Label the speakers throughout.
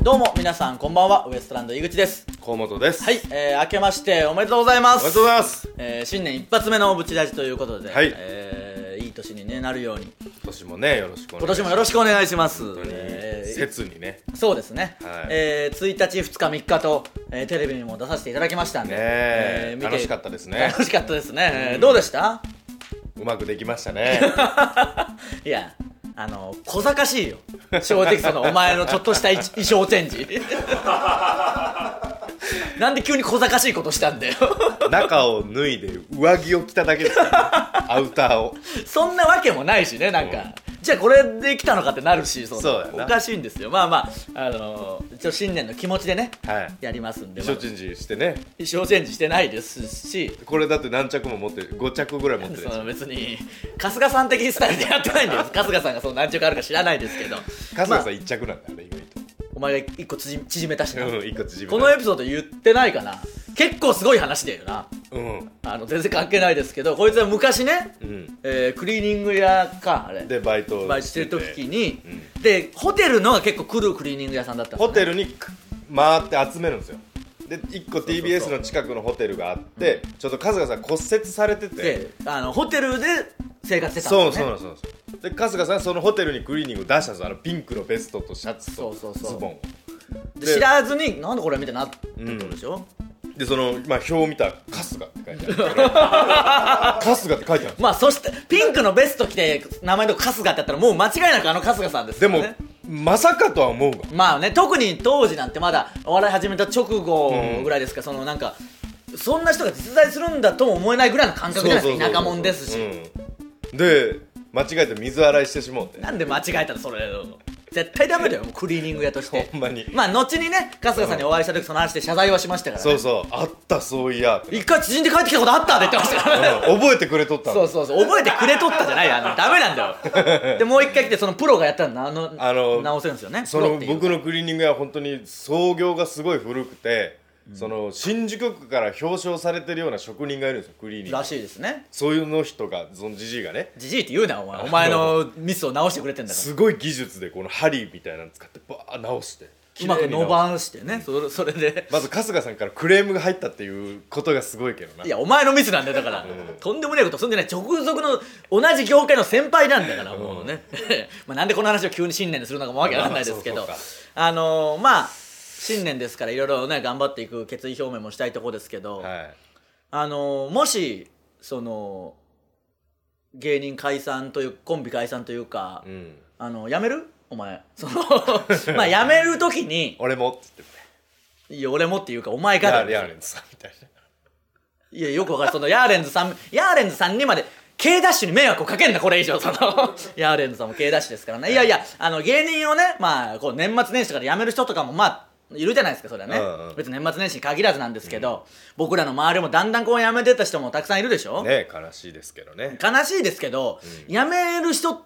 Speaker 1: どうも皆さんこんばんは、ウエストランド井口です。
Speaker 2: 河本です。
Speaker 1: はい、明けましておめでとうございます。
Speaker 2: おめでとうございます。
Speaker 1: 新年一発目のブチラジということで、
Speaker 2: はい、
Speaker 1: いい年に、ね、なるように
Speaker 2: 今年もねよろしくお願いします。
Speaker 1: 今年もよろしくお願いします。
Speaker 2: 切にね。
Speaker 1: そうですね、
Speaker 2: はい、
Speaker 1: 1日2日3日と、テレビにも出させていただきましたんで、
Speaker 2: 楽しかったですね。
Speaker 1: 楽しかったですね、どうでした？
Speaker 2: うまくできましたね。
Speaker 1: いや小賢しいよ正直。そのお前のちょっとした衣装チェンジなんで急に小賢しいことしたんだよ。
Speaker 2: 中を脱いで上着を着ただけですから、ね、アウターを。
Speaker 1: そんなわけもないしね、なんか、じゃあこれで来たのかってなるし、
Speaker 2: そう
Speaker 1: おかしいんですよ。まあまあ、一応新年の気持ちでね、
Speaker 2: はい、
Speaker 1: やりますんで。
Speaker 2: 衣装チェンジしてね。
Speaker 1: 衣装チェンジしてないですし、
Speaker 2: これだって何着も持ってる、5着ぐらい持ってるんですよ。
Speaker 1: 別に春日さん的スタイルでやってないんです。春日さんがその何着あるか知らないですけど、
Speaker 2: 春日さん1着なんだよね、意外と。
Speaker 1: お前が1個縮めたしな、
Speaker 2: 1個縮めた。
Speaker 1: このエピソード言ってないかな。結構すごい話だよな。全然関係ないですけど、こいつは昔ね、クリーニング屋かあれ
Speaker 2: でバイト
Speaker 1: してる時に、でホテルのが結構来るクリーニング屋さんだったんですよね。
Speaker 2: ホテルに回って集めるんですよ。で1個 TBS の近くのホテルがあって、ちょっと春日さん骨折されてて、
Speaker 1: でホテルで生活してたんですよね。
Speaker 2: そうで春日さんそのホテルにクリーニング出したんですよ。ピンクのベストとシャツとズボンを。
Speaker 1: で知らずになんでこれみたいになってるでしょ、
Speaker 2: でその、表を見たら春日って書いてある。春日って書いてある。
Speaker 1: まあそしてピンクのベスト着て名前の春日ってやったらもう間違いなく春日さんですよね。
Speaker 2: でもまさかとは思うが、
Speaker 1: まあね、特に当時なんてまだお笑い始めた直後ぐらいですから、そのなんかそんな人が実在するんだとも思えないぐらいの感覚じゃないですか。田舎者ですし、
Speaker 2: で間違えて水洗いしてしまうて。
Speaker 1: なんで間違えたらそれ絶対ダメだよ、クリーニング屋として。
Speaker 2: ほんまに。
Speaker 1: まあ後にね、春日さんにお会いした時その話で謝罪はしましたからね。
Speaker 2: そうあった、そういや
Speaker 1: 一回縮んで帰ってきたことあったって言ってましたからね。
Speaker 2: 覚えてくれとった
Speaker 1: そう覚えてくれとったじゃないよ、ダメなんだよ。でもう一回来てそのプロがやったら直せるんですよね。
Speaker 2: その僕のクリーニング屋は本当に創業がすごい古くて、その新宿区から表彰されてるような職人がいるんですよ、クリーニング
Speaker 1: らしいですね。
Speaker 2: そういうの人が、そのジジイがね、
Speaker 1: ジジイって言うな、お前のミスを直してくれてんだから。
Speaker 2: すごい技術でこの針みたいなの使ってバー直して
Speaker 1: うまく伸ばしてね、それで
Speaker 2: まず春日さんからクレームが入ったっていうことがすごいけどな。
Speaker 1: いやお前のミスなんだよ、だから、とんでもないことすんでない。直属の同じ業界の先輩なんだから、もうね。まあなんでこの話を急に新年にするのかもわけわかんないですけど、まあ新年ですからいろいろね頑張っていく決意表明もしたいところですけど、もしその芸人解散というコンビ解散というか、辞めるお前まあ辞める時に
Speaker 2: 俺もって言って
Speaker 1: いや俺もっていうかお前が
Speaker 2: ヤーレンズさんみたいな。
Speaker 1: いやよくわかる。そのヤーレンズさんにまで K ダッシュに迷惑をかけんな、これ以上。そのヤーレンズさんも K ダッシュですからね。いや芸人をね、まあこう年末年始とかで辞める人とかもまあいるじゃないですか、それはね。別に年末年始に限らずなんですけど、僕らの周りもだんだんこう辞めてた人もたくさんいるでしょ。
Speaker 2: ね、悲しいですけどね。
Speaker 1: 悲しいですけど、辞める人って、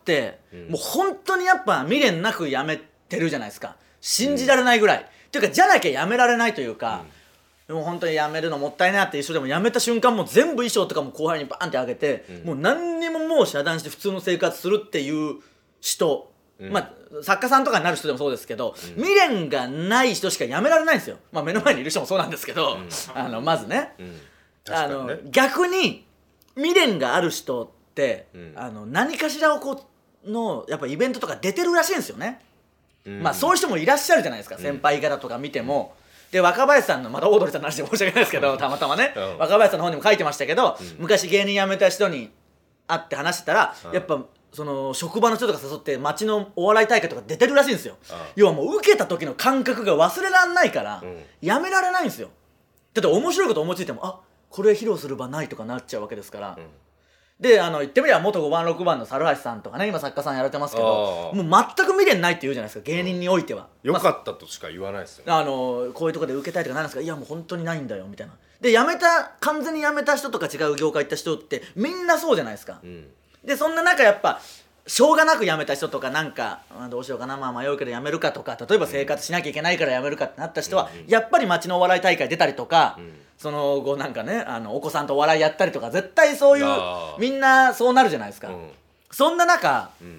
Speaker 1: もう本当にやっぱ未練なく辞めてるじゃないですか。信じられないぐらい。っていうかじゃなきゃ辞められないというか、でも本当に辞めるのもったいないっていう人でも辞めた瞬間もう全部衣装とかも後輩にバーンってあげて、もう何にももう遮断して普通の生活するっていう人、まあ作家さんとかになる人でもそうですけど、未練がない人しか辞められないんですよ。まあ目の前にいる人もそうなんですけど、まずね、逆に未練がある人って、何かしらをこうのやっぱイベントとか出てるらしいんですよね。まあそういう人もいらっしゃるじゃないですか、先輩方とか見ても。で若林さんのまたオードリーさんの話で申し訳ないですけど、たまたまね、若林さんの本にも書いてましたけど、昔芸人辞めた人に会って話してたら、やっぱその職場の人とか誘って街のお笑い大会とか出てるらしいんですよ。要はもう受けた時の感覚が忘れられないから、やめられないんですよ。だって面白いこと思いついてもこれ披露する場ないとかなっちゃうわけですから、で言ってみれば元5番6番の猿橋さんとかね、今作家さんやられてますけど、もう全く未練ないって言うじゃないですか、芸人においては。
Speaker 2: よかったとしか言わないですよ、
Speaker 1: こういうとこで受けたいとかなんですか、いやもう本当にないんだよみたいな。で完全に辞めた人とか違う業界行った人ってみんなそうじゃないですか。でそんな中やっぱしょうがなく辞めた人とか、なんかどうしようかな、まあ迷うけど辞めるかとか、例えば生活しなきゃいけないから辞めるかってなった人は、やっぱり街のお笑い大会出たりとか、その後なんかねお子さんとお笑いやったりとか、絶対そういうみんなそうなるじゃないですか。そんな中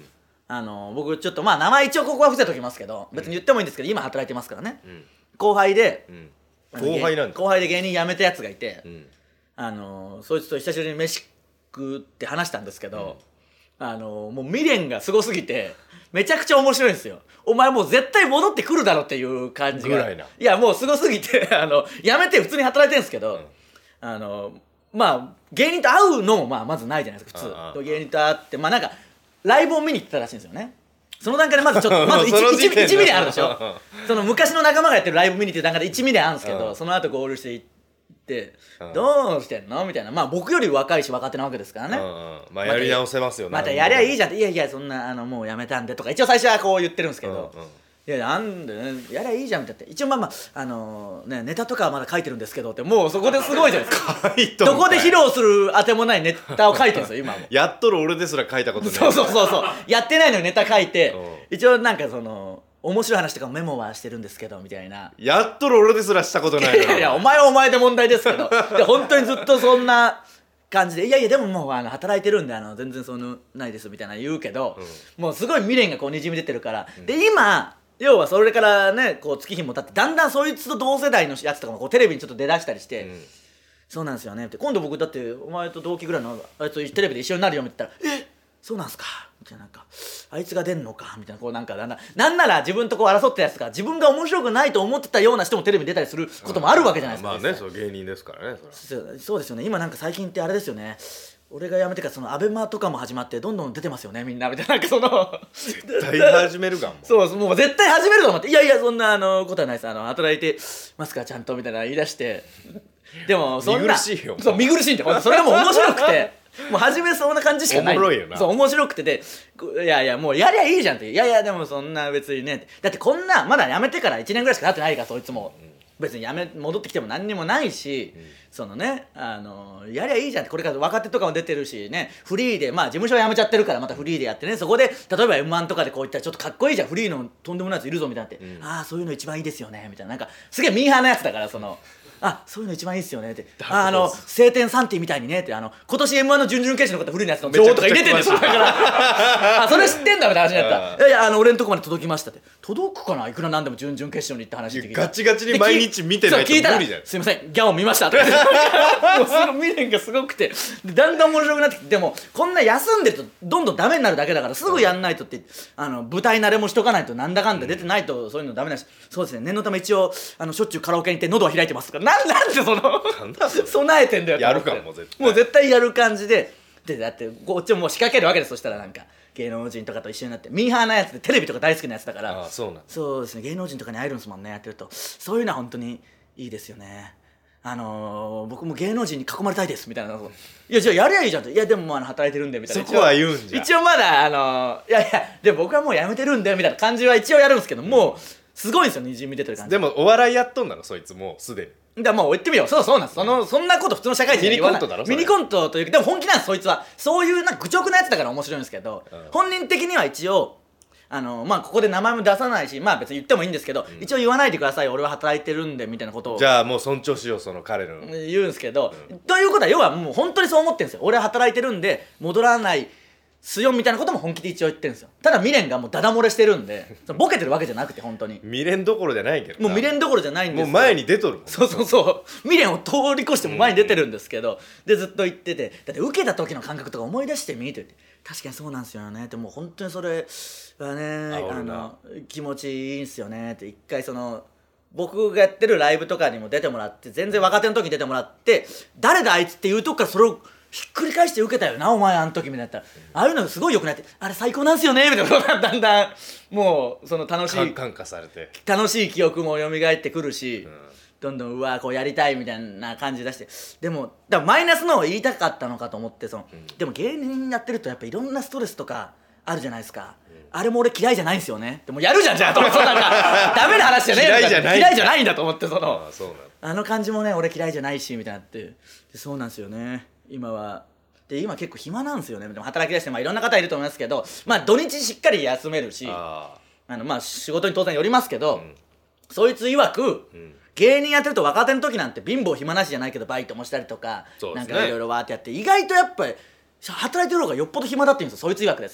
Speaker 1: 僕ちょっとまあ名前一応ここは伏せときますけど、別に言ってもいいんですけど、今働いてますからね、後輩で、
Speaker 2: 後輩なんだ。
Speaker 1: 後輩で芸人辞めたやつがいて、
Speaker 2: うん、
Speaker 1: そいつと久しぶりに飯食って話したんですけど、もう未練がすごすぎてめちゃくちゃ面白いんですよ。お前もう絶対戻ってくるだろっていう感じが
Speaker 2: ぐらいな。
Speaker 1: いやもうすごすぎて辞めて普通に働いてるんですけど、まあ芸人と会うのもまずないじゃないですか普通。芸人と会ってまあなんかライブを見に行ってたらしいんですよね。その段階でまずちょっと1未練あるでしょその昔の仲間がやってるライブ見に行ってる段階で1未練あるんですけど、その後合流して行ってどうしてんのみたいな、まあ僕より若いし若手なわけですからね、
Speaker 2: まあやり直せますよね。
Speaker 1: またやりゃいいじゃんって、いやいやそんなもうやめたんでとか一応最初はこう言ってるんですけど、いやなんでねやりゃいいじゃんみたいな、一応まあねネタとかはまだ書いてるんですけどって、もうそこですごいじゃないですかどこで披露するあてもないネタを書いてるんですよ今も
Speaker 2: やっとる俺ですら書いたことない。
Speaker 1: そうやってないのにネタ書いて、一応なんか面白い話とかもメモはしてるんですけどみたいな。
Speaker 2: やっとる俺ですらしたことないの。
Speaker 1: いやいやお前はお前で問題ですけどで本当にずっとそんな感じで、いやいやでももう働いてるんで全然そのないですみたいな言うけど、もうすごい未練がこうにじみ出てるから、で今要はそれからねこう月日も経ってだんだんそいつと同世代のやつとかもこうテレビにちょっと出だしたりして、そうなんですよねって今度僕だってお前と同期ぐらいのあいつとテレビで一緒になるよって言ったらそうなんすかみたいな、なんかあいつが出んのかみたいな、こうなんかなんなら自分とこう争ったやつが自分が面白くないと思ってたような人もテレビに出たりすることもあるわけじゃないですか。
Speaker 2: まあねそう芸人ですからね。
Speaker 1: そうですよね。今なんか最近ってあれですよね、俺が辞めてからアベマとかも始まってどんどん出てますよねみんなみたいな、なんか
Speaker 2: 絶対始めるかも
Speaker 1: そうもう絶対始めると思って、いやいやそんなことはないです、働いてますかちゃんとみたいな言い出して、でもそんな
Speaker 2: 見苦しいよ。
Speaker 1: そう見苦しいんでそれがもう面白くてもう始めそうな感じしかない。
Speaker 2: おもろいよな。
Speaker 1: そう面白くてで、いやいやもうやりゃいいじゃんって、いやいやでもそんな別にね、だってこんなまだ辞めてから1年ぐらいしか経ってないから、そいつも、別に戻ってきても何にもないし、そのねやりゃいいじゃんって、これから若手とかも出てるしね、フリーでまあ事務所辞めちゃってるからまたフリーでやってね、そこで例えば M−1 とかでこういったらちょっとかっこいいじゃん、フリーのとんでもないやついるぞみたいなって、ああそういうの一番いいですよねみたいな、なんかすげえミーハーなやつだから、あそういうの一番いいっすよねって、晴天サンティみたいにねって、今年 M−1 の準々決勝の方フリーのやつの情報とか入れてんですよ、だからそれ知ってんだみたいな話になった。いやいや俺のとこまで届きましたって、届くかないくらなんでも準々決勝に行った話って聞いた。
Speaker 2: ガチガチに毎日見てないと無理じゃん。
Speaker 1: すいませんギャオン見ましたってもうその未練がすごくて、でだんだん面白くなってきて、でもこんな休んでるとどんどんダメになるだけだからすぐやんないとって、舞台慣れもしとかないと、なんだかんだ出てないとそういうのダメだし、そうですね念のため一応しょっちゅうカラオケに行って喉は開いてますから、なんで備えてんだよ
Speaker 2: やるかも絶対、
Speaker 1: もう絶対やる感じで、だってこっちももう仕掛けるわけです。そしたらなんか芸能人とかと一緒になって、ミーハーなやつでテレビとか大好きなやつだから、そうですね芸能人とかに会えるんですもんね、やってると。そういうのは本当にいいですよね。僕も芸能人に囲まれたいですみたいな、いやじゃあやりゃいいじゃんって、いやでも働いてるんでみたいな、
Speaker 2: そこは言うんじゃ
Speaker 1: 一応まだいやいやでも僕はもう辞めてるんでみたいな感じは一応やるんですけど、もうすごいんですよにじみ出てる感じ。
Speaker 2: でもお笑いやっとんだろそいつもうすでに。
Speaker 1: もう言ってみよう。そうなんです。そんなこと普通の社会人
Speaker 2: ミニコントだろ。
Speaker 1: ミニコントというかでも本気なんですそいつは。そういう愚直なやつだから面白いんですけど、本人的には一応まあここで名前も出さないし、まあ別に言ってもいいんですけど、一応言わないでください俺は働いてるんでみたいなことを
Speaker 2: じゃあもう尊重しようその彼の
Speaker 1: 言うんですけど、ということは要はもう本当にそう思ってるんですよ。俺は働いてるんで戻らないすよみたいなことも本気で一応言ってるんですよ。ただ未練がもうダダ漏れしてるんでボケてるわけじゃなくて、本当に
Speaker 2: 未練どころじゃないけど、
Speaker 1: もう未練どころじゃないんですよ。
Speaker 2: もう前に出とるもん。
Speaker 1: そう未練を通り越しても前に出てるんですけど、でずっと言ってて、だって受けた時の感覚とか思い出してみてって、確かにそうなんですよねってもう本当にそれはね気持ちいいんすよねって、一回僕がやってるライブとかにも出てもらって、全然若手の時に出てもらって誰だあいつっていうとこからそれをひっくり返して受けたよなお前あの時みたいなやったら、ああいうのすごい良くなって、あれ最高なんすよねみたいな、だんだんもう楽しい
Speaker 2: 感化されて
Speaker 1: 楽しい記憶も蘇ってくるし、どんどんこうやりたいみたいな感じ出して、でもだからマイナスのを言いたかったのかと思って、でも芸人やってるとやっぱいろんなストレスとかあるじゃないですか。あれも俺嫌いじゃないんですよね。でもやるじゃんじゃあなんかダメな話じゃねえよ
Speaker 2: 嫌いじゃない
Speaker 1: 嫌いじゃないんだと思って、
Speaker 2: あ
Speaker 1: の感じもね俺嫌いじゃないしみたいになって、そうなんですよね今は。で今結構暇なんですよね。でも働き出していろんな方いると思いますけど、土日しっかり休めるし、仕事に当然よりますけど、そいつ曰く、芸人やってると若手の時なんて貧乏暇なしじゃないけどバイトもしたりとか、なんかいろいろわーってやって、意外とやっぱり働いてる方がよっぽど暇だって言うんですよ、そいつ曰くですよ。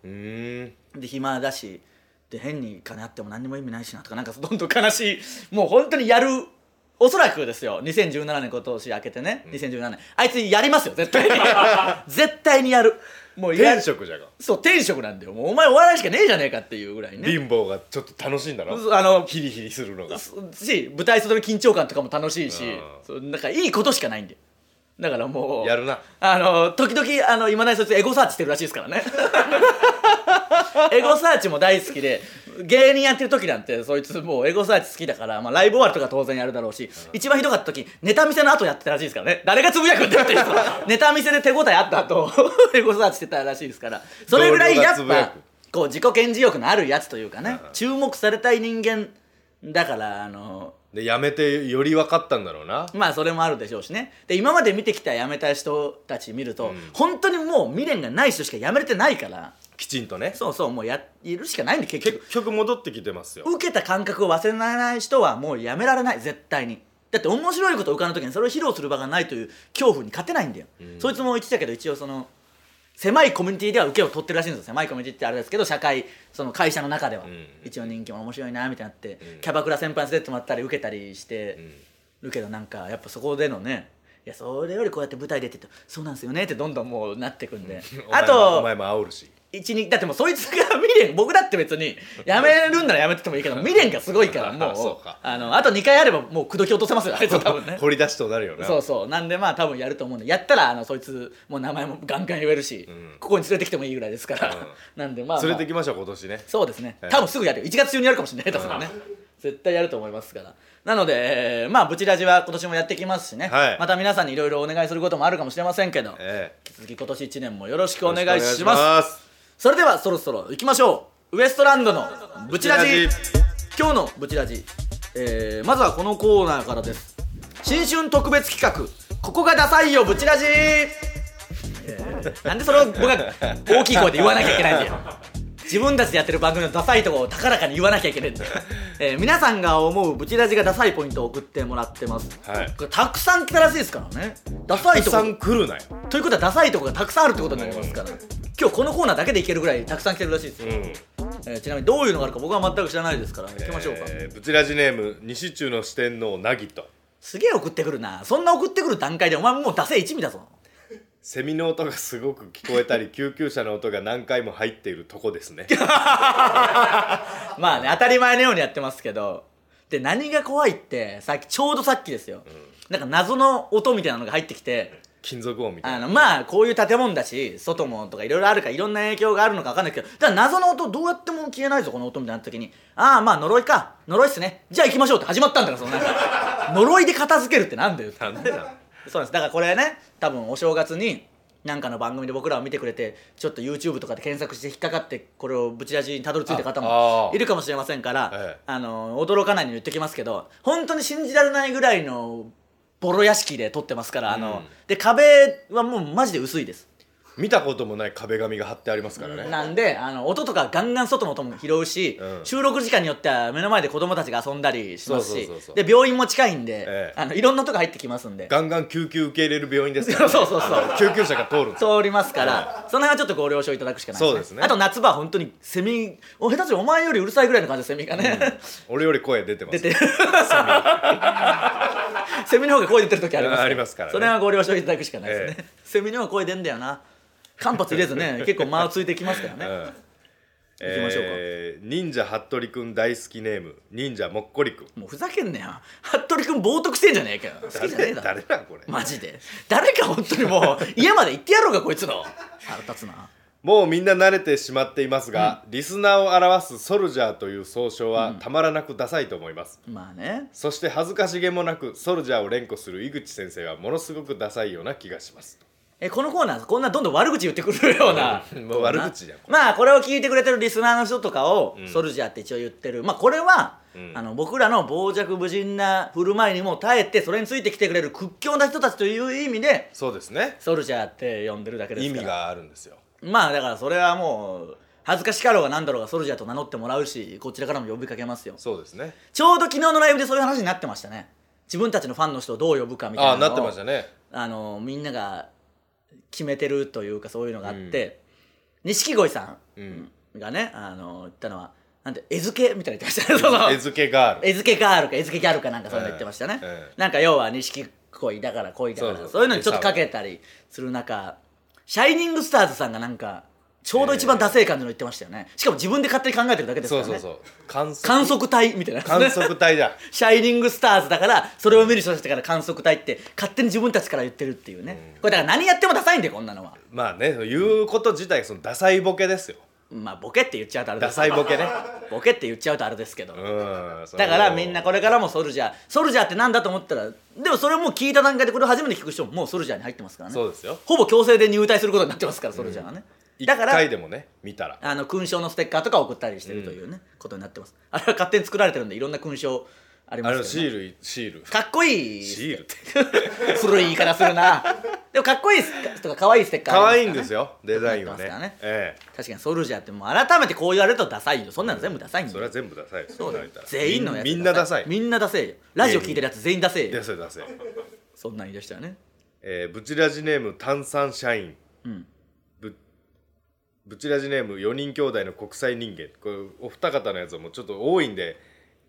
Speaker 1: で暇だしで変に金あっても何にも意味ないしなとかなんかどんどん悲しいもう本当にやるおそらくですよ2017年今年明けてね、2017年あいつやりますよ絶対に絶対にやるもう
Speaker 2: 天職じゃが
Speaker 1: そう天職なんだよもうお前お笑いしかねえじゃねえかっていうぐらいね
Speaker 2: 貧乏がちょっと楽しいんだろヒリヒリするのが
Speaker 1: し舞台袖の緊張感とかも楽しいしそうなんかいいことしかないんだよだからもう
Speaker 2: やるな
Speaker 1: 時々今だにそいつエゴサーチしてるらしいですからねエゴサーチも大好きで芸人やってる時なんてそいつもうエゴサーチ好きだから、まあ、ライブ終わりとか当然やるだろうし、一番ひどかった時ネタ見せの後やってたらしいですからね誰がつぶやくんだよっていうネタ見せで手応えあった後エゴサーチしてたらしいですからそれぐらいやっぱこう自己顕示欲のあるやつというかね注目されたい人間だから
Speaker 2: で辞めてより分かったんだろうな
Speaker 1: まあそれもあるでしょうしねで今まで見てきた辞めた人たち見ると、本当にもう未練がない人しか辞めれてないから
Speaker 2: きちんとね
Speaker 1: そうもういるしかないんで結
Speaker 2: 局戻ってきてますよ
Speaker 1: 受けた感覚を忘れない人はもうやめられない絶対にだって面白いことを浮かんだ時にそれを披露する場がないという恐怖に勝てないんだよ、そいつも言ってたけど一応その狭いコミュニティでは受けを取ってるらしいんですよ狭いコミュニティってあれですけどその会社の中では、一応人気も面白いなみたいになって、キャバクラ先輩に連れてもらったり受けたりしてるけどなんかやっぱそこでのねいやそれよりこうやって舞台出ててそうなんですよねってどんどんもうなってくんであと
Speaker 2: お前も煽るし
Speaker 1: だってもうそいつが未練僕だって別にやめるんならやめててもいいけど未練がすごいからもう
Speaker 2: そうか
Speaker 1: あと2回あればもう口説き落とせますよあいつは多分ね
Speaker 2: 掘り出しとなるよな
Speaker 1: そうなんでまあ多分やると思うんでやったらそいつもう名前もガンガン言えるし、ここに連れてきてもいいぐらいですから、なんでまあ、
Speaker 2: 連れてきましょう今年ね
Speaker 1: そうですね、多分すぐやるよ1月中にやるかもしれない下手すらね、絶対やると思いますからなのでまあブチラジは今年もやってきますしね、また皆さんにいろいろお願いすることもあるかもしれませんけど、引き続き今年1年もよろしくお願いしますそれではそろそろ行きましょうウエストランドのブチラジ今日のブチラジ、まずはこのコーナーからです新春特別企画ここがダサいよブチラジ、なんでそれを僕が大きい声で言わなきゃいけないんだよ自分たちでやってる番組のダサいところを高らかに言わなきゃいけないんだよ、皆さんが思うブチラジがダサいポイントを送ってもらってます、これたくさん来たらしいですからねダサいとこ
Speaker 2: たくさん来るなよ
Speaker 1: ということはダサいところがたくさんあるってことになりますから、今日このコーナーだけでいけるぐらいたくさん来てるらしいですよ、ちなみにどういうのがあるか僕は全く知らないですから行きましょうか、
Speaker 2: ブチラジネーム西中の四天王なぎと
Speaker 1: すげえ送ってくるなそんな送ってくる段階でお前もうダセえ一味だぞ
Speaker 2: セミの音がすごく聞こえたり救急車の音が何回も入っているとこですね
Speaker 1: まあね当たり前のようにやってますけどで何が怖いってちょうどさっきですよ、なんか謎の音みたいなのが入ってきて
Speaker 2: 金属音みたいな
Speaker 1: まあこういう建物だし外もとかいろいろあるからいろんな影響があるのか分かんないけどだから謎の音どうやっても消えないぞこの音みたいな時にまあ呪いっすねじゃあ行きましょうって始まったんだからそのなんか呪いで片付けるってなんだよ
Speaker 2: なんでな
Speaker 1: そうなんですだからこれね多分お正月になんかの番組で僕らを見てくれてちょっと YouTube とかで検索して引っかかってこれをブチラジにたどり着いた方もいるかもしれませんから、驚かないように言ってきますけど本当に信じられないぐらいのボロ屋敷で撮ってますからで壁はもうマジで薄いです
Speaker 2: 見たこともない壁紙が貼ってありますからね
Speaker 1: なんで音とかガンガン外の音も拾うし、収録時間によっては目の前で子供たちが遊んだりしますしで病院も近いんで、いろんな音が入ってきますんで
Speaker 2: ガンガン救急受け入れる病院ですから、ね、
Speaker 1: そう
Speaker 2: 救急車が通るんです
Speaker 1: 通りますから、その辺はちょっとご了承いただくしかないですね。
Speaker 2: そうですね。
Speaker 1: あと夏場は本当にセミ下手すりお前よりうるさいぐらいの感じでセミがね、
Speaker 2: 俺より声出てます
Speaker 1: 出てるセミの方が声出てる時あります
Speaker 2: ありますからね。
Speaker 1: それはご了承いただくしかないですね、セミの方が声出んだよな間髪入れずね結構間をついてきますからね、行きましょうか。
Speaker 2: 忍者服部くん大好きネーム忍者もっこりくん。
Speaker 1: もうふざけんなよ服部くん冒涜してんじゃねえかよ。好きじゃねえだろ
Speaker 2: 誰なんこれ
Speaker 1: マジで誰か本当にもう家まで行ってやろうかこいつの腹立つな。
Speaker 2: もうみんな慣れてしまっていますが、リスナーを表すソルジャーという総称はたまらなくダサいと思います、
Speaker 1: まあね。
Speaker 2: そして恥ずかしげもなくソルジャーを連呼する井口先生はものすごくダサいような気がします。
Speaker 1: このコーナーこんなどんどん悪口言ってくるような
Speaker 2: もう悪口じゃん。
Speaker 1: まあこれを聞いてくれてるリスナーの人とかを、ソルジャーって一応言ってる。まあこれは、僕らの傍若無人な振る舞いにも耐えてそれについてきてくれる屈強な人たちという意味で
Speaker 2: そうですね、
Speaker 1: ソルジャーって呼んでるだけですから。
Speaker 2: 意味があるんですよ。
Speaker 1: まあだからそれはもう恥ずかしかろうがなんだろうがソルジャーと名乗ってもらうし、こちらからも呼びかけますよ。
Speaker 2: そうですね。
Speaker 1: ちょうど昨日のライブでそういう話になってましたね。自分たちのファンの人をどう呼ぶかみたいなのを
Speaker 2: なってましたね。
Speaker 1: みんなが決めてるというかそういうのがあって、 錦鯉さんがね言ったのはなんで餌付けみたいな言ってましたね。
Speaker 2: 餌付けガール
Speaker 1: 餌付けガールか餌付けギャルかなんかそういうの言ってましたね、なんか要は錦鯉だから恋だからそういうのにちょっとかけたりする中、シャイニングスターズさんがなんかちょうど一番ダセい感じの言ってましたよね。しかも自分で勝手に考えてるだけですからね。
Speaker 2: そう
Speaker 1: 観測隊みたいな、
Speaker 2: 観測隊だ
Speaker 1: シャイニングスターズだからそれを見る人たちから観測隊って勝手に自分たちから言ってるっていうね、これだから何やってもダサいんでこんなのは。
Speaker 2: まあね言うこと自体そのダサいボケですよ。
Speaker 1: まあボケって言っちゃうとあれです
Speaker 2: ダサいボケね
Speaker 1: ボケって言っちゃうとあれですけど、
Speaker 2: だ
Speaker 1: だからみんなこれからもソルジャーってなんだと思ったら、でもそれも聞いた段階でこれを初めて聞く人ももうソルジャーに入ってますからね。
Speaker 2: そうですよ。
Speaker 1: ほぼ強制で入隊することになってますからソルジャーはね、だから
Speaker 2: 1回でもね見たら
Speaker 1: 勲章のステッカーとか送ったりしてるというね、ことになってます。あれは勝手に作られてるんでいろんな勲章ありますけど、ね、
Speaker 2: シール
Speaker 1: かっこいい
Speaker 2: シールって
Speaker 1: 古い言い方するなでもかっこいいとか可愛いステッカー
Speaker 2: 可
Speaker 1: ありますからね。
Speaker 2: 愛いんですよデザインはね。
Speaker 1: 確かにソルジャーってもう改めてこう言われるとダサいよ。そんなの全部ダサいんだよ。
Speaker 2: それは全部ダサいです。
Speaker 1: そうだよ。全員のやつ
Speaker 2: みんなダサい。
Speaker 1: みんなダセいよ。ラジオ聞いてるやつ全員ダセいよ。
Speaker 2: ダセいダセい。
Speaker 1: そんなん言い出したよね。
Speaker 2: ブチラジネーム炭酸社員。ブチラジネーム4人兄弟の国際人間。これお二方のやつはもうちょっと多いんで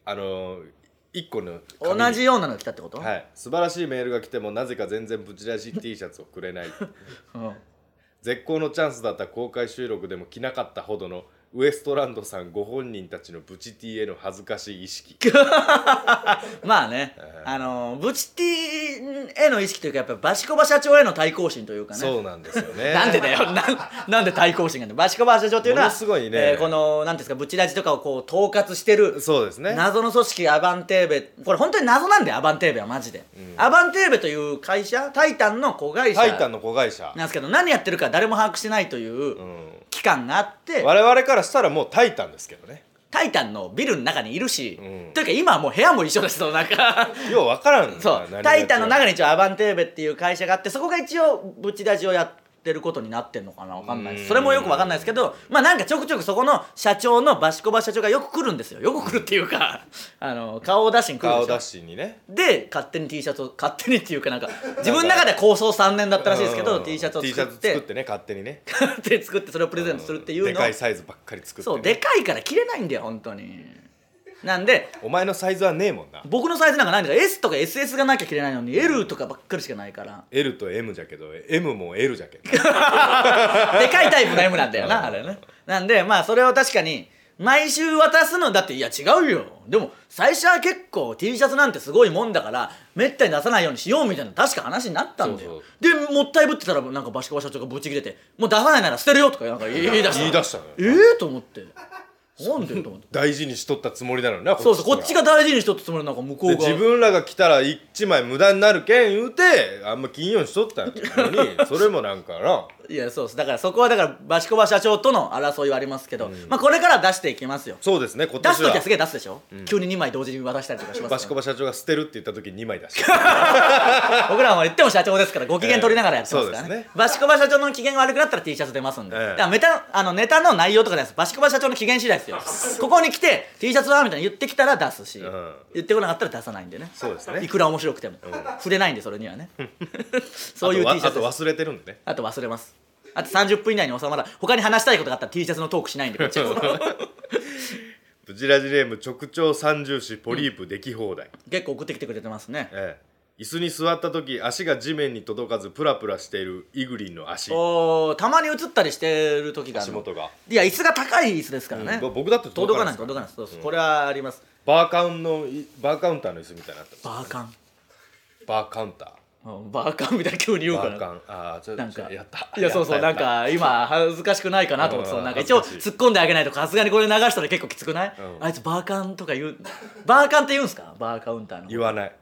Speaker 2: 1個の
Speaker 1: 同じようなの来たってこと？
Speaker 2: はい。素晴らしいメールが来てもなぜか全然ブチラジ T シャツをくれない、絶好のチャンスだった公開収録でも着なかったほどのウエストランドさんご本人たちのブチ T への恥ずかしい意識
Speaker 1: まあね、ブチ T への意識というかやっぱりバシコバ社長への対抗心というかね。
Speaker 2: そうなんですよね
Speaker 1: なんでだよなんで対抗心がね。バシコバ社長というのは
Speaker 2: ものすごいね、
Speaker 1: このなんていうんですかブチラジとかをこう統括してる
Speaker 2: そうですね
Speaker 1: 謎の組織アバンテーベ。これ本当に謎なんだよアバンテーベはマジで、アバンテーベという会社タイタンの子会社なんですけど何やってるか誰も把握してないという期間があって、
Speaker 2: 我々からしたらもうタイタンですけどね。
Speaker 1: タイタンのビルの中にいるし、というか今はもう部屋も一緒ですとなんか
Speaker 2: よう分からん
Speaker 1: そうタイタンの中に一応アバンテーベっていう会社があってそこが一応ブチラジをやってることになってんのかな分かんないです。それもよく分かんないですけど、まあなんかちょくちょくそこの社長のバシコバ社長がよく来るんですよ。よく来るっていうか顔を出しに来るんですよ。
Speaker 2: 顔出しにね。
Speaker 1: で勝手に T シャツを勝手にっていうかなんか自分の中で構想3年だったらしいですけど T シャツを作って
Speaker 2: ね勝手にね
Speaker 1: 勝手に作ってそれをプレゼントするっていうのを
Speaker 2: でかいサイズばっかり作って、ね、
Speaker 1: そうでかいから着れないんだよ本当に。なんで
Speaker 2: お前のサイズはねえもんな。
Speaker 1: 僕のサイズなんかないんだから S とか SS がなきゃ着れないのに L とかばっかりしかないから
Speaker 2: L と M じゃけど M も L じゃけど
Speaker 1: でかいタイプの M なんだよなあれね。なんでまあそれを確かに毎週渡すのだっていや違うよ。でも最初は結構 T シャツなんてすごいもんだからめったに出さないようにしようみたいな確か話になったんだよ。でもったいぶってたらなんかバシコバ社長がブチ切れてもう出さないなら捨てるよとかなんか言い出したのと思ってなんでと思って
Speaker 2: 大事にしとったつもりなのにな。
Speaker 1: そうこっちが大事にしとったつもりなんか向こうが
Speaker 2: 自分らが来たら1枚無駄になるけん言うてあんま金曜にしとったのにそれもなんかない
Speaker 1: やそうですだからそこはだからバシコバ社長との争いはありますけど、まあこれから出していきますよ。
Speaker 2: そうですね今
Speaker 1: 出
Speaker 2: 年は
Speaker 1: す時はすげえ出すでしょ、急に2枚同時に渡したりとかしますから
Speaker 2: バシコバ社長が捨てるって言った時に2枚出して
Speaker 1: 僕らは言っても社長ですからご機嫌取りながらやってますからね、
Speaker 2: そうですね
Speaker 1: バシコバ社長の機嫌が悪くなったら T シャツ出ますんで、だからネタの内容とかですバシコバ社長の機嫌次第ですよここに来て T シャツはみたいな言ってきたら出すし、言ってこなかったら出さないんでね。
Speaker 2: そうですね
Speaker 1: いくら面白くても、触れないんでそれにはねそういう T シャツです。
Speaker 2: あと忘れてるんでね。
Speaker 1: あと忘れます。あと30分以内に収まら他に話したいことがあったら T シャツのトークしないんでこっちは
Speaker 2: ブチラジネーム直腸三重視ポリープでき放題、
Speaker 1: 結構送ってきてくれてますね。
Speaker 2: 椅子に座った時足が地面に届かずプラプラしているイグリンの足
Speaker 1: たまに映ったりしてる時がある。
Speaker 2: 足元が
Speaker 1: いや椅子が高い椅子ですからね、
Speaker 2: 僕だって
Speaker 1: 届かないそうそう、これはあります。
Speaker 2: バーカウンターの椅子みたいになってます。バーカウンター
Speaker 1: バーカンみたいな急に言うから
Speaker 2: バーカンちょっと
Speaker 1: なんか
Speaker 2: やった
Speaker 1: いやそうそうなんか今恥ずかしくないかなと思ってなんか一応突っ込んであげないとさすがにこれ流したら結構きつくない、あいつバーカンとか言うバーカンって言うんすかバーカウンターの
Speaker 2: 言わない。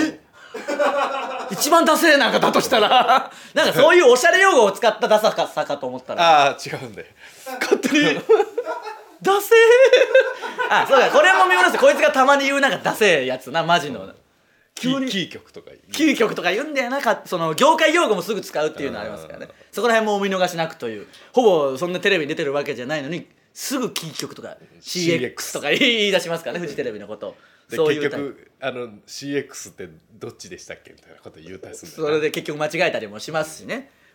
Speaker 1: 一番ダセーなんかだとしたらなんかそういうおしゃれ用語を使ったダサさかと思ったら
Speaker 2: 違うんで
Speaker 1: 勝手にダセーそうだこれも見ますこいつがたまに言うなんかダセーやつなマジの
Speaker 2: キー局とか
Speaker 1: キー局とか言うんだよなその業界用語もすぐ使うっていうのありますからね。そこら辺もお見逃しなくというほぼそんなテレビに出てるわけじゃないのにすぐキー局とか CX とか言い出しますからねフジテレビのことを。
Speaker 2: でそういう結局CX ってどっちでしたっけみたいなこと言うたりするんだよな。
Speaker 1: それで結局間違えたりもしますしね。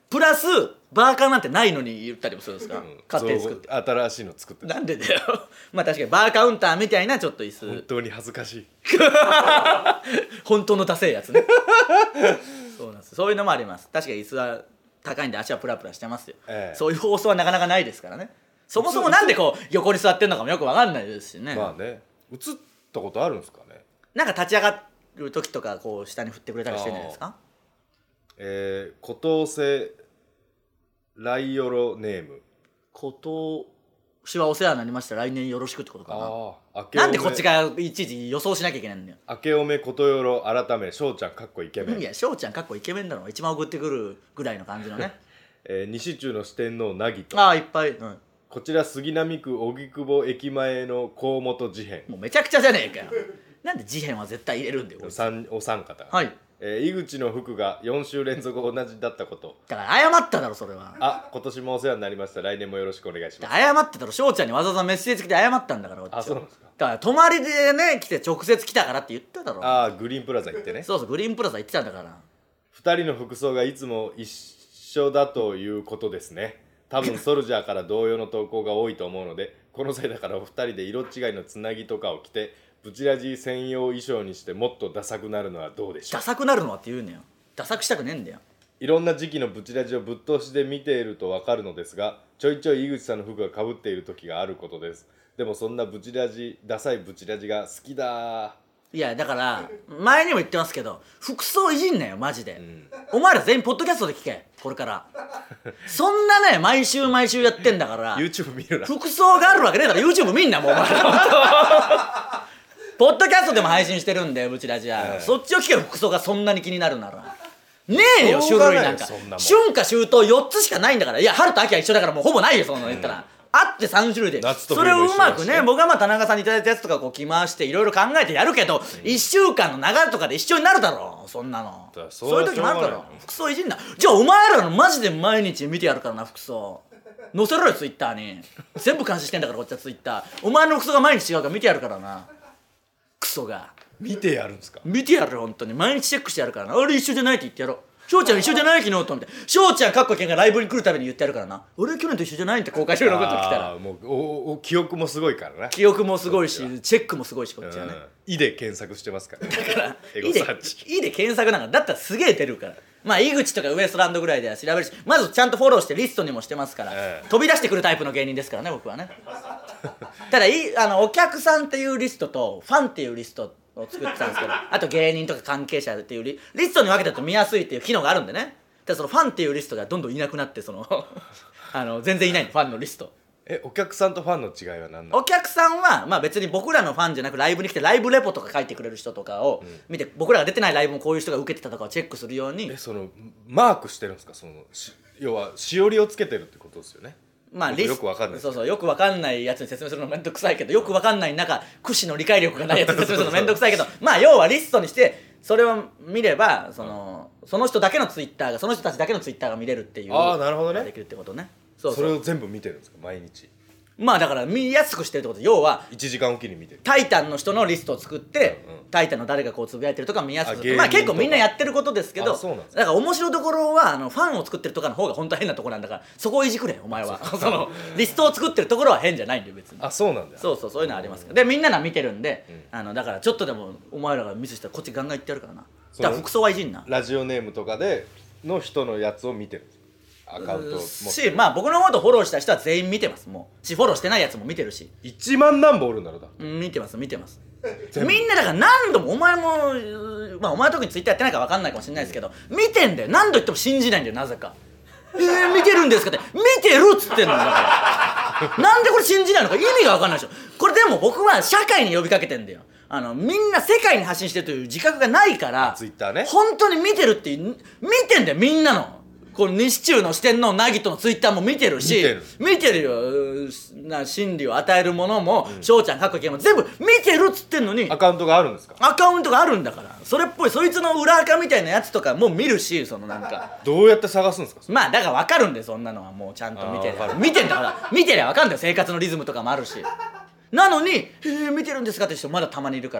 Speaker 1: プラスバーカウなんてないのに言ったりもするんですか、勝手に作って。
Speaker 2: 新しいの作って
Speaker 1: なんでだよまあ確かにバーカウンターみたいなちょっと椅子、
Speaker 2: 本当に恥ずかしい
Speaker 1: 本当のダセえやつねそうなんです、そういうのもあります。確かに椅子は高いんで足はプラプラしてますよ、そういう放送はなかなかないですからね。そもそもなんでこう横に座ってんのかもよく分かんないですしね。
Speaker 2: まあね、映ったことあるんですかね。
Speaker 1: なんか立ち上がる時とかこう下に振ってくれたりしてるんじゃないですか。
Speaker 2: 古藤瀬ライオロネーム、
Speaker 1: 今年はお世話になりました、来年よろしくってことかな。
Speaker 2: あ
Speaker 1: なんでこっちがいちいち予想しなきゃいけないんだよ。
Speaker 2: 明けおめことよろ改め翔ちゃんかっこイケメン。
Speaker 1: いや翔ちゃんかっこイケメンだろ、一番送ってくるぐらいの感じのね
Speaker 2: 西中の四天王なぎと、
Speaker 1: ああいっぱい、うん、
Speaker 2: こちら杉並区荻窪駅前の河本事変。
Speaker 1: もうめちゃくちゃじゃねえかよなんで事変は絶対入れるんだよ。
Speaker 2: お三方、
Speaker 1: はい、
Speaker 2: 井口の服が4週連続同じだったこと。
Speaker 1: だから謝っただろそれは。
Speaker 2: 今年もお世話になりました、来年もよろしくお願いします。
Speaker 1: 謝ってたろ、翔ちゃんにわざわざメッセージ来て謝ったんだから。
Speaker 2: あ、そうなんですか。
Speaker 1: だから泊まりでね来て直接来たからって言っただろ。
Speaker 2: グリーンプラザ行ってね。
Speaker 1: そうそう、グリーンプラザ行ってたんだから。
Speaker 2: 2人の服装がいつも一緒だということですね。多分ソルジャーから同様の投稿が多いと思うので、この際だからお二人で色違いのつなぎとかを着てブチラジ専用衣装にしてもっとダサくなるのはどうでしょう。
Speaker 1: ダサくなるのはって言うねよ。ダサくしたくねえんだよ。
Speaker 2: いろんな時期のブチラジをぶっ通しで見ていると分かるのですが、ちょいちょい井口さんの服がかぶっている時があることです。でもそんなブチラジ、ダサいブチラジが好きだ。
Speaker 1: いやだから前にも言ってますけど、服装いじんなよマジで、お前ら全員ポッドキャストで聞けこれからそんなね毎週毎週やってんだから
Speaker 2: YouTube 見るな。
Speaker 1: 服装があるわけねえだろ YouTube 見んなもうお前らポッドキャストでも配信してるんでブチラジは、そっちを聞けよ。服装がそんなに気になるならねえよ、種類なんか春夏秋冬4つしかないんだから。いや春と秋は一緒だからもうほぼないよそんなの言ったら、あって3種類でそれをうまくね、僕はまあ田中さんにいただいたやつとかこう着回していろいろ考えてやるけど、1週間の流れとかで一緒になるだろそんなの。そういう時もあるだろ。服装いじんな。じゃあお前らのマジで毎日見てやるからな服装載せろよツイッターに。全部監視してんだからこっちはツイッター。お前の服装が毎日違うから見てやるからな。クソが
Speaker 2: 見てやるんですか。
Speaker 1: 見てやるよ本当に。毎日チェックしてやるからな。あれ一緒じゃないって言ってやろう。翔ちゃん一緒じゃない昨日とみたいな。翔ちゃんかっこけんがライブに来るたびに言ってやるからな。俺去年と一緒じゃないって公開収録の時来たら。
Speaker 2: もう記憶もすごいからな。
Speaker 1: 記憶もすごいしチェックもすごいしこっちはね。
Speaker 2: いで検索してますからね。
Speaker 1: だから
Speaker 2: エゴサーチ
Speaker 1: いで検索なんかだったらすげえ出るから。まあ井口とかウエストランドぐらいでは調べるし、まずちゃんとフォローしてリストにもしてますから、飛び出してくるタイプの芸人ですからね僕はねただお客さんっていうリストとファンっていうリストを作ってたんですけど、あと芸人とか関係者っていうリストに分けたと見やすいっていう機能があるんでね。ただそのファンっていうリストがどんどんいなくなって、その全然いないのファンのリスト。
Speaker 2: お客さんとファンの違いは何なの。
Speaker 1: お客さんはまあ別に僕らのファンじゃなくライブに来てライブレポとか書いてくれる人とかを見て、僕らが出てないライブもこういう人が受けてたとかをチェックするように。
Speaker 2: そのマークしてるんですか。要はしおりをつけてるってことですよね。
Speaker 1: まあ
Speaker 2: よくわかんない。
Speaker 1: そうそう、よくわかんないやつに説明するのめんどくさいけど、よくわかんない中屈指の理解力がないやつに説明するのめんどくさいけどまあ要はリストにしてそれを見ればその人だけのツイッターが、その人たちだけのツイッターが見れるっていう。
Speaker 2: なるほどね。
Speaker 1: できるってことね。
Speaker 2: それを全部見てるんですか毎日。
Speaker 1: まあだから見やすくしてるってこと。要は
Speaker 2: 1時間おきに見てる。
Speaker 1: タイタンの人のリストを作って、タイタンの誰がこうつぶやいてるとか見やすく。まあ結構みんなやってることですけど、だから面白いところはファンを作ってるとかの方が本当は変なところなんだから、そこをいじくれお前はそのリストを作ってるところは変じゃないんだよ別に。
Speaker 2: そうなんだ。
Speaker 1: そういうのありますから。でみんなの見てるんで、だからちょっとでもお前らがミスしたらこっちガンガン言ってやるからな。だから服装はいじんな。
Speaker 2: ラジオネームとかでの人のやつを見てるんです。アカウント
Speaker 1: し、まあ僕のことフォローした人は全員見てますもう。しフォローしてないやつも見てるし。
Speaker 2: 1万何本おるんだろうだ。
Speaker 1: 見てます見てます。みんなだから何度も、お前もまあお前は特にツイッターやってないから分かんないかもしれないですけど、見てんだよ。何度言っても信じないんだよなぜか。見てるんですかって。見てるっつってんのだからなんでこれ信じないのか意味が分かんないでしょ。これでも僕は社会に呼びかけてんだよ。みんな世界に発信してるという自覚がないから、
Speaker 2: ツイッターね、
Speaker 1: 本当に見てるって見てんだよみんなの。この西中の四天王なぎとのツイッターも見てるし、見てるよ。真理を与えるものも翔ちゃんかっこいいも全部見てるっつってんのに。
Speaker 2: アカウントがあるんですか。
Speaker 1: アカウントがあるんだから。それっぽいそいつの裏垢みたいなやつとかも見るし、そのなんか
Speaker 2: どうやって探すんですか。
Speaker 1: まあだから分かるんで、そんなのはもうちゃんと見てる。見てんだから見てりゃ分かるんだよ。生活のリズムとかもあるし。なのに見てるんですかって人まだたまにいるから。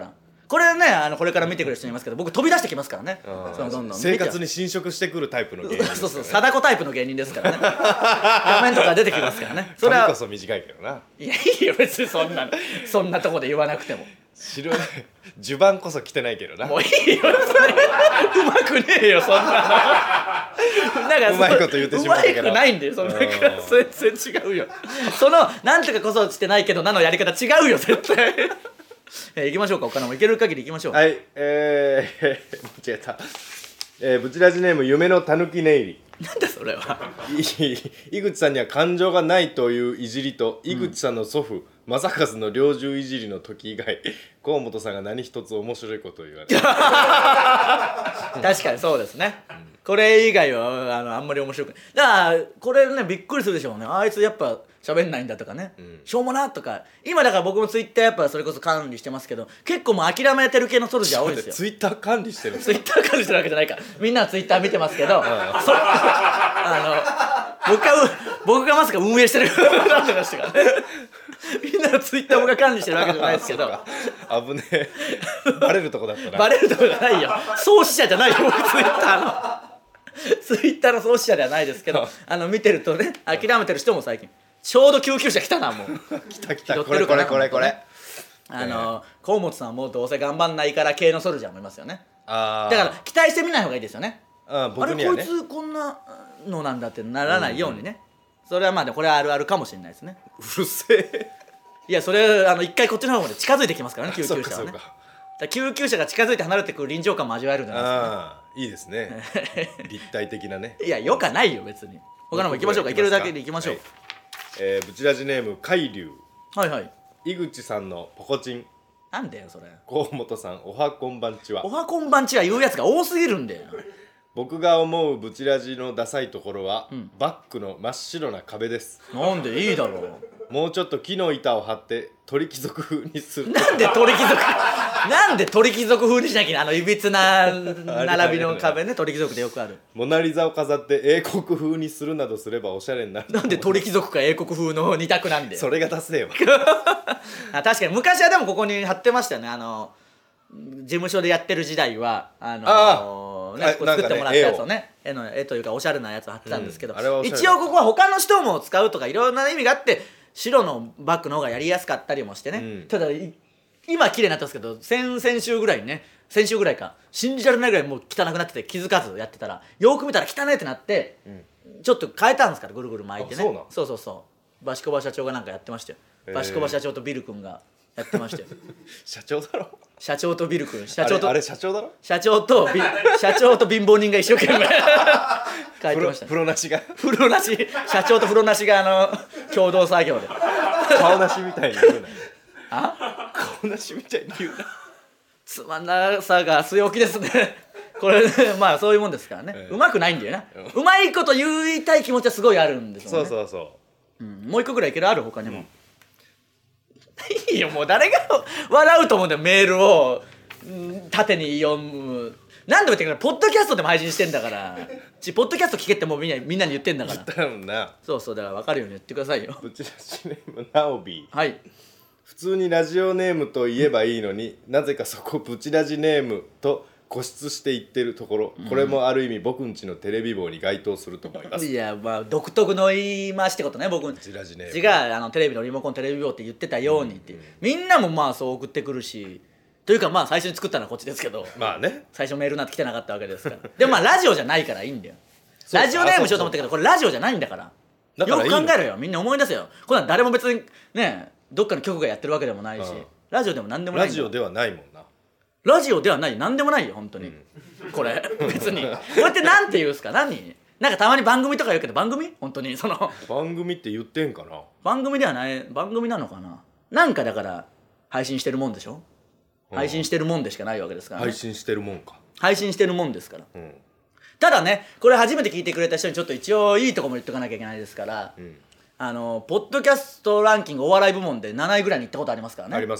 Speaker 1: これねこれから見てくる人いますけど僕飛び出してきますからね。そのどんどん
Speaker 2: 生活に侵食してくるタイプの芸人ですからね。
Speaker 1: そう貞子タイプの芸人ですからね。画面とか出てきますからね。それは
Speaker 2: 髪こそ短いけどな。
Speaker 1: いやいいよ別にそんなとこで言わなくても。
Speaker 2: 白い襦袢こそ着てないけどな。
Speaker 1: もういいよそれうまくねえよそんなの。なんか
Speaker 2: うまいこと言ってしまったけど
Speaker 1: うまくないんだよそんな全然違うよ。そのなんとかこそしてないけどなのやり方違うよ絶対。行きましょうか。他のも行ける限り行きましょう。
Speaker 2: はい間違えた。ブチラジネーム夢のたぬき寝入り。
Speaker 1: なんだそれは。
Speaker 2: 井口さんには感情がないといういじりと、井口さんの祖父、正和の猟銃いじりの時以外河本さんが何一つ面白いことを言わない。
Speaker 1: 確かにそうですね、これ以外はあんまり面白くない。だからこれねびっくりするでしょうね。あいつやっぱ喋んないんだとかね、しょうもなとか。今だから僕もツイッターやっぱそれこそ管理してますけど結構もう諦めてる系のソルジャー多いですよ。
Speaker 2: ツイッター管理してるんです
Speaker 1: ツイッター管理してるわけじゃないからみんなはツイッター見てますけど僕がまさか運営してるなんてましたからね。みんなのツイッター僕が管理してるわけじゃないですけど
Speaker 2: 危ねえバレるとこだったな。
Speaker 1: バレるとこじゃないよ。創始者じゃないよ僕ツイッターの創始者ではないですけど見てるとね諦めてる人も最近ちょうど救急車来たなもう
Speaker 2: 来たこれ河
Speaker 1: 本さんはもうどうせ頑張んないから系のソルジャーもいますよね。だ
Speaker 2: だ
Speaker 1: から期待してみない方がいいですよね。
Speaker 2: 僕にはね
Speaker 1: あれこいつこんなのなんだってならないようにね、それはまあこれはあるあるかもしれないですね。
Speaker 2: うるせえ。
Speaker 1: いやそれ一回こっちの方まで近づいてきますからね救急車はね。
Speaker 2: そうか
Speaker 1: だから救急車が近づいて離れてくる臨場感も味わえるんじゃないですか、
Speaker 2: いいですね立体的なね。
Speaker 1: いやよかないよ別に。他のも行きましょうか。行けるだけで行きましょう。
Speaker 2: ブチラジネーム海流。
Speaker 1: はいはい。
Speaker 2: 井口さんのポコチン。
Speaker 1: なんだよそれ。
Speaker 2: 河本さんおはこんばんちは。
Speaker 1: おはこんばんちは言うやつが多すぎるんだよ。
Speaker 2: 僕が思うブチラジのダサいところは、バックの真っ白な壁です。
Speaker 1: なんでいいだろう。
Speaker 2: もうちょっと木の板を張って鳥貴族風にする。
Speaker 1: なんで鳥貴族風にしなきゃいけない。いびつな並びの壁ね。鳥貴族でよくある。
Speaker 2: モナリザを飾って英国風にするなどすればおしゃれになる。
Speaker 1: なんで鳥貴族か英国風の二択なんで。
Speaker 2: それがダセえわ
Speaker 1: 確かに昔はでもここに貼ってましたよね。事務所でやってる時代は作ってもらったやつをね絵というかおしゃれなやつを貼ってたんですけど、一応ここは他の人も使うとかいろんな意味があって白のバッグの方がやりやすかったりもしてね、ただ今綺麗になったんですけど先週ぐらいにね先週ぐらいか信じられないぐらいもう汚くなってて気づかずやってたらよく見たら汚いってなって、ちょっと変えたんですからぐるぐる巻いてね。そうバシコバ社長がなんかやってましたよ。バシコバ社長とビル君がやってましたよ
Speaker 2: 社長だろ。
Speaker 1: 社長とビル君
Speaker 2: あれ社長だろ。
Speaker 1: 社長と貧乏人が一生懸命書いてましたね。
Speaker 2: 風呂なしが
Speaker 1: 社長と風呂なしが共同作業で
Speaker 2: 顔なしみたいに言うな。顔なしみたいに言うな。
Speaker 1: つまんなさが据え置きですねこれねまあそういうもんですからね、うまくないんだよな、うまいこと言いたい気持ちはすごいあるんですもんね。
Speaker 2: そう、
Speaker 1: もう一個ぐらいいけるある他にも、いいよもう誰が笑うと思うんだよメールを縦に読む。何度も言ってるからポッドキャストでも配信してんだからポッドキャスト聞けってもうみんなに言ってんだから。
Speaker 2: 言ったもんな。
Speaker 1: そうだから分かるように言ってくださいよ。
Speaker 2: ブチラジネームナオビー。
Speaker 1: はい。
Speaker 2: 普通にラジオネームと言えばいいのに、なぜかそこブチラジネームと固執して言ってるところ、これもある意味僕んちのテレビ棒に該当すると思います。
Speaker 1: いやまあ独特の言い回しってことね。僕んちがテレビのリモコンテレビ棒って言ってたようにっていう、みんなもまあそう送ってくるし、というかまあ最初に作ったのはこっちですけど、
Speaker 2: まあね
Speaker 1: 最初メールなんて来てなかったわけですからでもまあラジオじゃないからいいんだよ。ラジオネームしようと思ったけどこれラジオじゃないんだから、よく考えろよ。みんな思い出せよ。こんなん誰も別にねどっかの局がやってるわけでもないし、ラジオでも何でもないんだ。
Speaker 2: ラジオではないもんな。
Speaker 1: ラジオではない何でもないよ本当に、これ別にこれってなんて言うんすか。なんかたまに番組とか言うけど番組本当に
Speaker 2: 番組って言ってんかな。
Speaker 1: 番組ではない番組なのかな。なんかだから配信してるもんでしょ、配信してるもんでしかないわけですからね。
Speaker 2: 配信してるもんか。
Speaker 1: 配信してるもんですから、ただねこれ初めて聞いてくれた人にちょっと一応いいとこも言っとかなきゃいけないですから、ポッドキャストランキングお笑い部門で7位ぐらいに行ったことありますからね。
Speaker 2: ありますよ。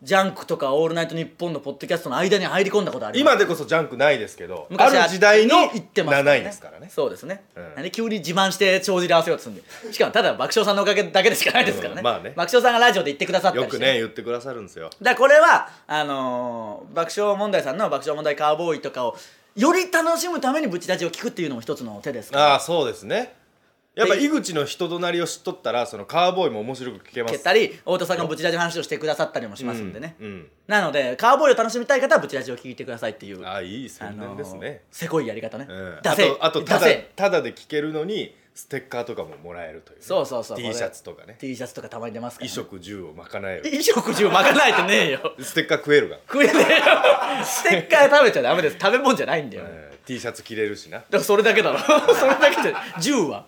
Speaker 1: ジャンクとかオールナイトニッポンのポッドキャストの間に入り込んだことあります。
Speaker 2: 今でこそジャンクないですけど、あ
Speaker 1: 昔
Speaker 2: る時代の
Speaker 1: 行ってますから
Speaker 2: 7位ですからね。
Speaker 1: そうですね、
Speaker 2: うん
Speaker 1: なんで急に自慢して帳尻合わせようとするんで、しかもただ爆笑さんのおかげだけでしかないですからね、
Speaker 2: まあね
Speaker 1: 爆笑さんがラジオで言ってくださったりして
Speaker 2: よくね言ってくださるんですよ。
Speaker 1: だからこれは爆笑問題さんの爆笑問題カーボーイとかをより楽しむためにブチラジを聞くっていうのも一つの手ですから
Speaker 2: ああそうですね。やっぱ井口の人となりを知っとったらそのカーボーイも面白く聞けます。
Speaker 1: 聞けたり太田さんがブチラジの話をしてくださったりもしますんでね、
Speaker 2: うん
Speaker 1: なのでカーボーイを楽しみたい方はブチラジを聞いてくださいっていう、
Speaker 2: ああいい宣伝ですね。
Speaker 1: せこいやり方ね、
Speaker 2: あ
Speaker 1: せ
Speaker 2: とただで聞けるのにステッカーとかももらえるという、ね、
Speaker 1: そうそうそう
Speaker 2: T シャツとかね
Speaker 1: T シャツとかたまに出ますから、ね、
Speaker 2: 衣食住を賄える
Speaker 1: 衣食住まかないとねえよ
Speaker 2: ステッカー食えるが、
Speaker 1: 食えねえよステッカー食べちゃダメです。食べ物じゃないんだよ、
Speaker 2: T シャツ着れるしな。
Speaker 1: だからそれだけだろそれだけで銃は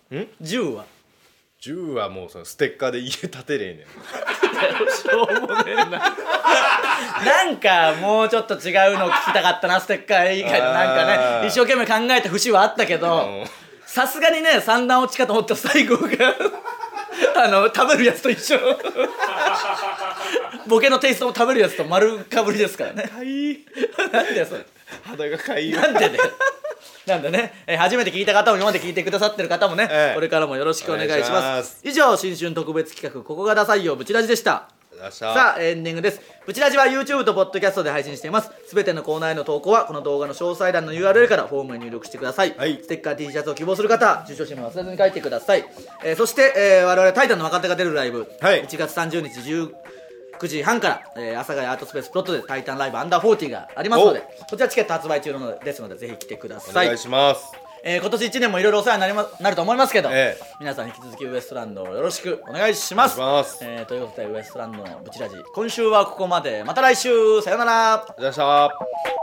Speaker 2: 銃はもうそのステッカーで家建てれえねん
Speaker 1: しょうもねえななんかもうちょっと違うの聞きたかったな。ステッカー以外のなんかね一生懸命考えた節はあったけど、さすがにね三段落ちかと思った最後が食べるやつと一緒ボケのテイストも食べるやつと丸かぶりですからね。
Speaker 2: かいい
Speaker 1: なんだよそれ、
Speaker 2: 肌がかいい
Speaker 1: なんでねなんでね、初めて聞いた方も今まで聞いてくださってる方もね、これからもよろしくお願いします。以上新春特別企画ここがダサいよブチラジでした。さあエンディングです。ブチラジは YouTube とポッドキャストで配信しています。すべてのコーナーへの投稿はこの動画の詳細欄の URL からフォームに入力してください、ステッカー T シャツを希望する方住所氏名忘れずに書いてください。そして、我々タイタンの若手が出るライブ、1月30日9時半から、阿佐ヶ谷アートスペースプロットでタイタンライブアンダー40がありますので、こちらチケット発売中ですのでぜひ来てください。
Speaker 2: お願いします。
Speaker 1: 今年1年もいろいろお世話になると思いますけど、皆さん引き続きウエストランドをよろしくお願いします。ということでウエストランドのブチラジ今週はここまで。また来週さよなら。
Speaker 2: ありがとうございました。